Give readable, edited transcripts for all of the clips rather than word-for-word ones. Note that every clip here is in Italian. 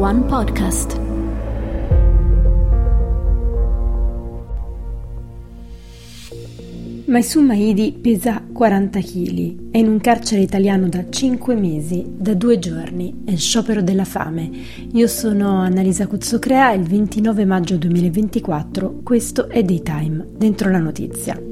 One Podcast. Maysoon Mahidi pesa 40 kg, è in un carcere italiano da 5 mesi, da 2 giorni, è in sciopero della fame. Io sono Annalisa Cuzzocrea, è il 29 maggio 2024, questo è Daytime, dentro la notizia.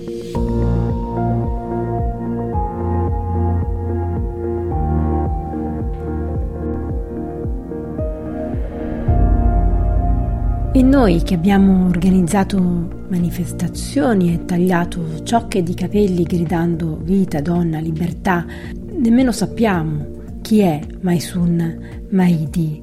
E noi che abbiamo organizzato manifestazioni e tagliato ciocche di capelli gridando vita, donna, libertà, nemmeno sappiamo chi è Maysoon Mahidi,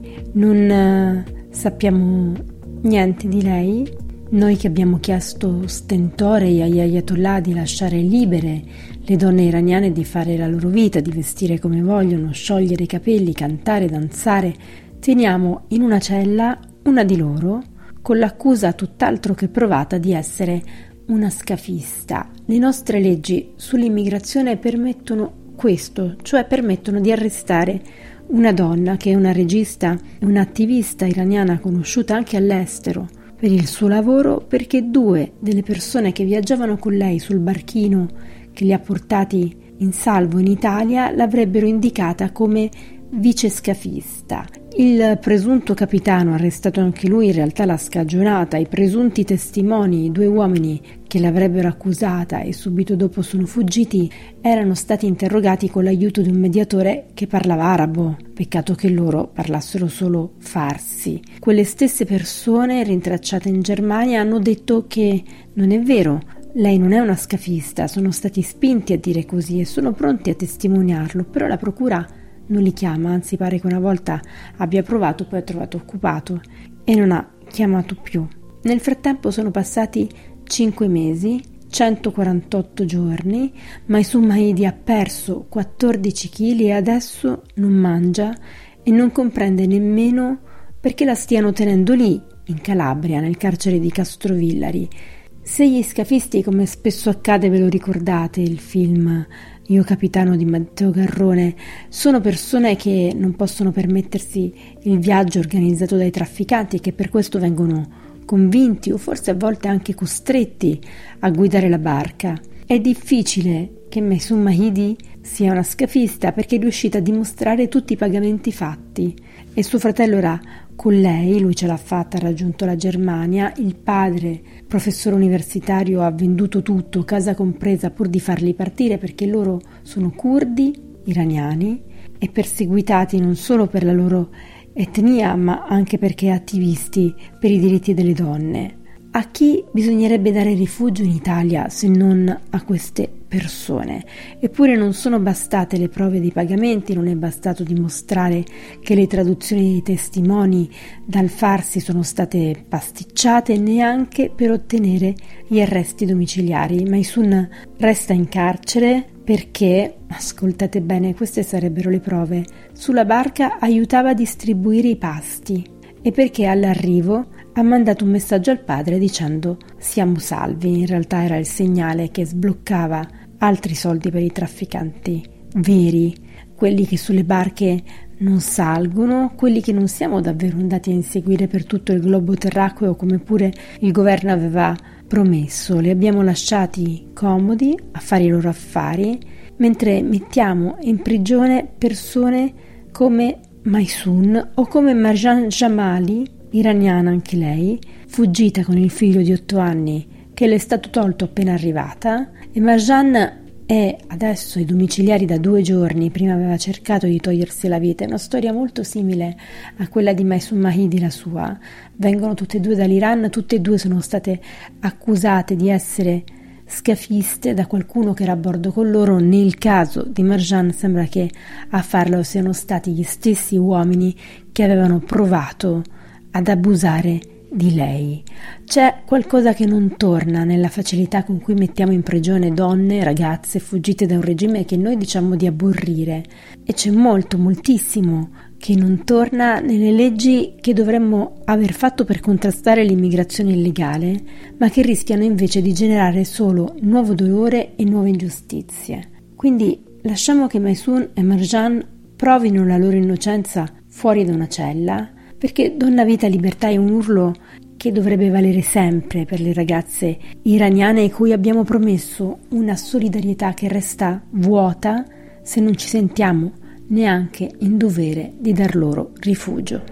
non sappiamo niente di lei. Noi che abbiamo chiesto stentore agli ayatollah di lasciare libere le donne iraniane di fare la loro vita, di vestire come vogliono, sciogliere i capelli, cantare, danzare, teniamo in una cella una di loro con l'accusa tutt'altro che provata di essere una scafista. Le nostre leggi sull'immigrazione permettono questo, cioè permettono di arrestare una donna che è una regista, un'attivista iraniana conosciuta anche all'estero per il suo lavoro, perché 2 delle persone che viaggiavano con lei sul barchino che li ha portati in salvo in Italia l'avrebbero indicata come vice scafista. Il presunto capitano, arrestato anche lui, in realtà l'ha scagionata. I presunti testimoni, i 2 uomini che l'avrebbero accusata e subito dopo sono fuggiti, erano stati interrogati con l'aiuto di un mediatore che parlava arabo. Peccato che loro parlassero solo farsi. Quelle stesse persone, rintracciate in Germania, hanno detto che non è vero. Lei non è una scafista, sono stati spinti a dire così e sono pronti a testimoniarlo, però la procura non li chiama, anzi pare che una volta abbia provato, poi ha trovato occupato e non ha chiamato più. Nel frattempo sono passati 5 mesi, 148 giorni, Maysoon Mahidi ha perso 14 kg e adesso non mangia e non comprende nemmeno perché la stiano tenendo lì, in Calabria, nel carcere di Castrovillari. Se gli scafisti, come spesso accade, ve lo ricordate, il film Io capitano di Matteo Garrone, sono persone che non possono permettersi il viaggio organizzato dai trafficanti e che per questo vengono convinti o forse a volte anche costretti a guidare la barca. È difficile che Maysoon Mahidi sia una scafista perché è riuscita a dimostrare tutti i pagamenti fatti e suo fratello era con lei, lui ce l'ha fatta, ha raggiunto la Germania, il padre, professore universitario, ha venduto tutto, casa compresa, pur di farli partire perché loro sono curdi iraniani e perseguitati non solo per la loro etnia ma anche perché attivisti per i diritti delle donne. A chi bisognerebbe dare rifugio in Italia se non a queste persone? Eppure non sono bastate le prove dei pagamenti, non è bastato dimostrare che le traduzioni dei testimoni dal farsi sono state pasticciate, neanche per ottenere gli arresti domiciliari. Maysoon resta in carcere perché, ascoltate bene, queste sarebbero le prove, sulla barca aiutava a distribuire i pasti e perché all'arrivo ha mandato un messaggio al padre dicendo siamo salvi. In realtà era il segnale che sbloccava altri soldi per i trafficanti veri, quelli che sulle barche non salgono, quelli che non siamo davvero andati a inseguire per tutto il globo terracqueo come pure il governo aveva promesso. Li abbiamo lasciati comodi a fare i loro affari mentre mettiamo in prigione persone come Maysoon o come Marjan Jamali, iraniana anche lei, fuggita con il figlio di 8 anni che le è stato tolto appena arrivata, e Marjan è adesso ai domiciliari da 2 giorni, prima aveva cercato di togliersi la vita. È una storia molto simile a quella di Maysoon Mahidi, la sua. Vengono tutte e 2 dall'Iran, tutte e 2 sono state accusate di essere scafiste da qualcuno che era a bordo con loro. Nel caso di Marjan sembra che a farlo siano stati gli stessi uomini che avevano provato ad abusare di lei. C'è qualcosa che non torna nella facilità con cui mettiamo in prigione donne, ragazze fuggite da un regime che noi diciamo di aborrire, e c'è moltissimo che non torna nelle leggi che dovremmo aver fatto per contrastare l'immigrazione illegale, ma che rischiano invece di generare solo nuovo dolore e nuove ingiustizie. Quindi lasciamo che Maysoon e Marjan provino la loro innocenza fuori da una cella, perché Donna Vita Libertà è un urlo che dovrebbe valere sempre per le ragazze iraniane a cui abbiamo promesso una solidarietà che resta vuota se non ci sentiamo neanche in dovere di dar loro rifugio.